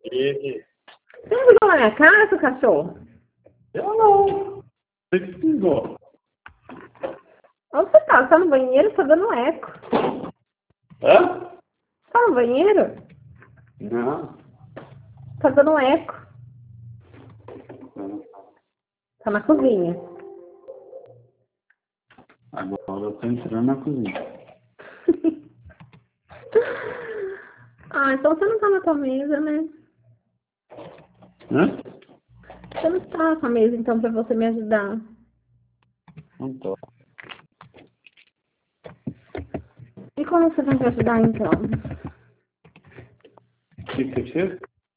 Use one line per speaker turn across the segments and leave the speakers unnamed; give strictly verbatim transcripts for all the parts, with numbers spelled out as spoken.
E...
Você não pisou na minha cara, seu cachorro?
Eu não. Você que pisou.
Onde você tá? Você tá no banheiro? Tá dando eco.
Hã?
Tá no banheiro?
Não.
Tá dando eco.
Não.
Tá na cozinha.
Agora eu tô entrando na cozinha.
Ah, então você não tá na tua mesa, né?
Hã?
Você não tá com a mesa, então, pra você me ajudar.
Não tô.
E como você vai me ajudar, então?
O que você fez?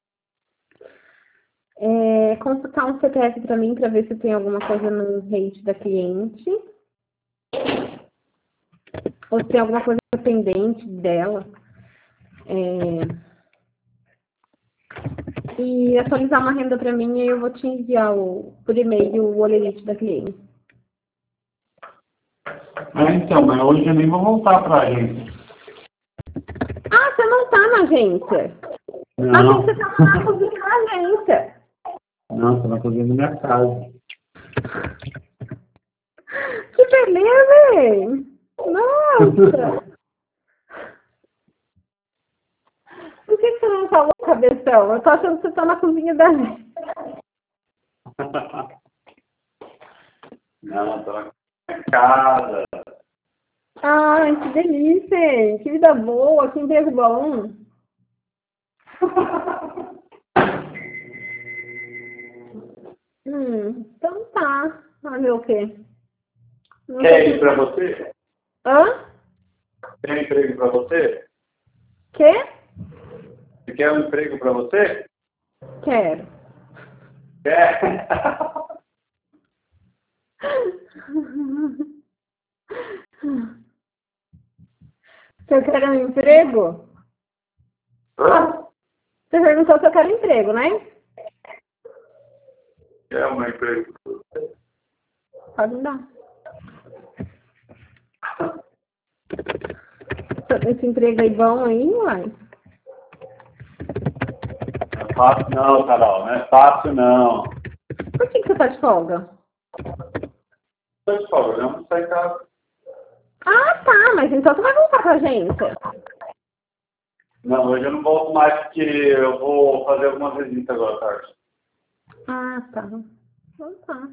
É, consultar um C P F pra mim, pra ver se tem alguma coisa no rate da cliente. Ou se tem alguma coisa pendente dela. É... E atualizar uma renda pra mim e eu vou te enviar o, por e-mail o olerite da cliente.
Ah, então, mas hoje eu nem vou voltar pra agência.
Ah, você não tá na agência.
Não.
Achei que você tava na cozinha da agência.
Não, tô na cozinha da minha casa.
Que beleza, hein? Nossa! Por que você não falou, cabeção? Eu tô achando que você tá na cozinha da agência.
Não, tô na minha casa.
Ai, que delícia, hein? Que vida boa, que emprego bom. Hum, então tá. Fazer o quê? Não
Quer
sei
ir
se...
pra você?
Hã?
Tem emprego pra você?
Quê?
Você quer um emprego pra você?
Quero.
Quer?
Você quer um emprego?
Hã?
Você perguntou se eu quero emprego, né?
Quer um emprego pra você?
Pode me dar. Esse emprego aí bom aí, uai.
Não é fácil não, Carol. Não é fácil não.
Por que, que você tá de folga?
Tô de favor, não sai em casa.
Ah, tá, mas então você vai voltar pra agência.
Não, hoje eu não volto mais porque eu vou fazer alguma visita agora à tarde.
Ah, tá. Então tá.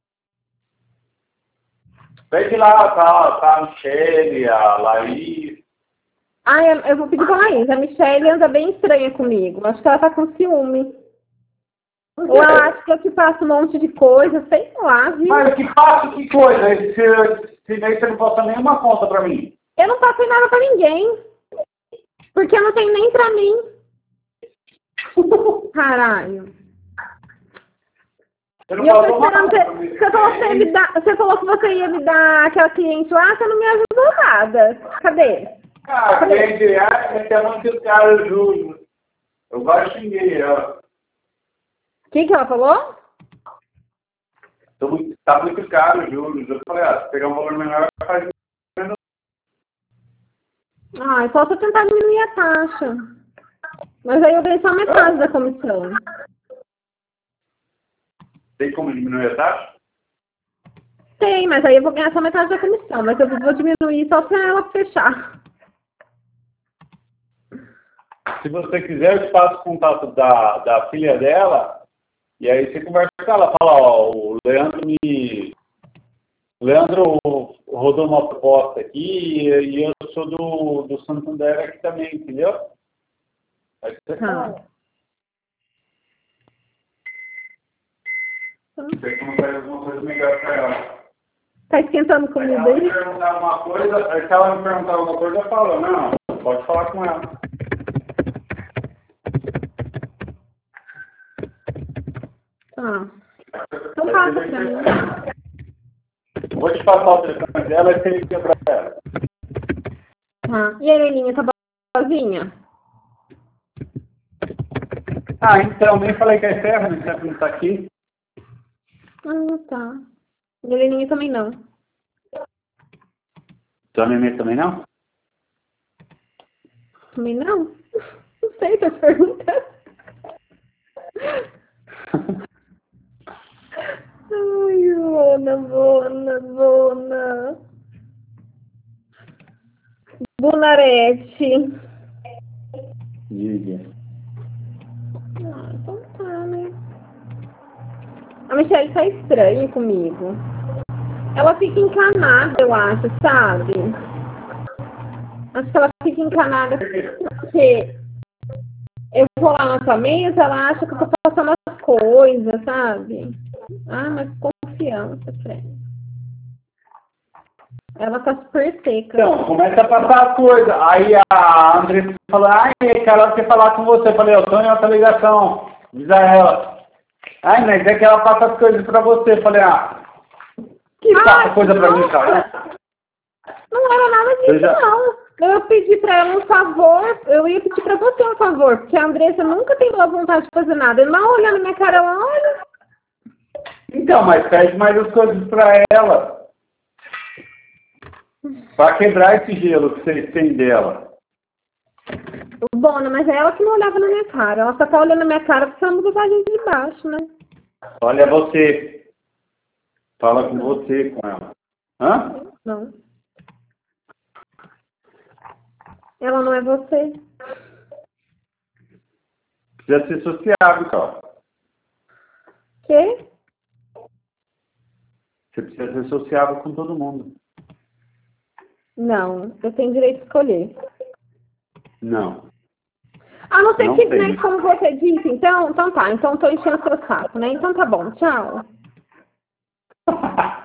Vem de lá, tá, tá a Michele, a Laís.
Ah, eu, eu vou pedir pra Laís. A Michelle anda bem estranha comigo. Acho que ela tá com ciúme. Ou ela acha que eu te faço um monte de coisa, sei lá, viu?
Mas que passo, que coisa. Se, se nem você não passa nenhuma conta pra mim.
Eu não passei nada pra ninguém. Porque eu não tenho nem pra mim. Caralho.
Você não
E eu tô
passou uma
esperando
conta
você.
pra mim.
Você falou, que você, ia me dar, você falou que você ia me dar aquela cliente lá, você não me ajudou nada. Cadê?
Ah, cliente, é que é muito caro, Júlio. Eu quase xinguei ela.
O que, que ela falou?
Tô muito- Tá muito caro, Júlio. Eu falei, ah, se pegar um valor menor, faz menos.
Ah, eu posso tentar diminuir a taxa. Mas aí eu ganho só metade da comissão.
Tem como diminuir a taxa?
Tem, mas aí eu vou ganhar só metade da comissão. Mas eu vou diminuir só pra ela fechar.
Se você quiser, eu te passo o contato da, da filha dela. E aí você conversa com ela. Fala, ó, o Leandro me... O Leandro rodou uma proposta aqui e, e eu sou do, do Santander aqui também, entendeu? Aí você fala.
Tá.
Você como faz alguma coisa melhor pra ela.
Tá esquentando
Aí
comida
ela me
aí?
perguntar alguma coisa, aí se ela me perguntar alguma coisa, eu falo, não, pode falar com ela.
Tá. Então
Aí
passa
você
pra mim.
vê que- Vou te passar o telefone dela e você liga pra ela.
Tá. E a Heleninha tá sozinha?
Ah, então, nem falei que é ferro, né? Você não tá aqui.
Ah, tá. E a Heleninha também não.
Sua neném também não?
Também não? Não sei, tô te perguntando. Buna, Buna, Buna. Bunarete.
Diga.
Ah, então tá, né? A Michelle tá estranha comigo. Ela fica encanada, eu acho, sabe? Acho que ela fica encanada porque eu vou lá na sua mesa, ela acha que eu tô passando as coisas, sabe? Ah, mas confiança, Fred. Ela tá super seca.
Então, começa a passar as coisas. Aí a Andressa falou, ai, ela quer falar com você. Eu falei, eu tô em outra ligação. Diz a ela. Ai, mas é que ela passa as coisas pra você. Eu falei, ah, que
Ah,
passa coisa pra mim,
nossa.
cara?
Não era nada disso,
Seja-
não. Eu ia pedir pra ela um favor, eu ia pedir pra você um favor, porque a Andressa nunca tem boa vontade de fazer nada. Ela mal olhando na minha cara, ela olha.
Então, mas pede mais as coisas pra ela. Pra quebrar esse gelo que vocês têm dela.
Bona, mas é ela que não olhava na minha cara. Ela só tá olhando na minha cara porque ela não botar a gente de baixo, né?
Olha você. Fala com você, com ela. Hã?
Não. Ela não é você.
Precisa ser sociável, cara.
Quê?
Você precisa ser sociável com todo mundo.
Não, eu tenho direito de escolher.
Não.
A não ser
Não
que,
tem.
né, como você disse, então, então tá, então tô enchendo seu saco, né? Então tá bom, tchau.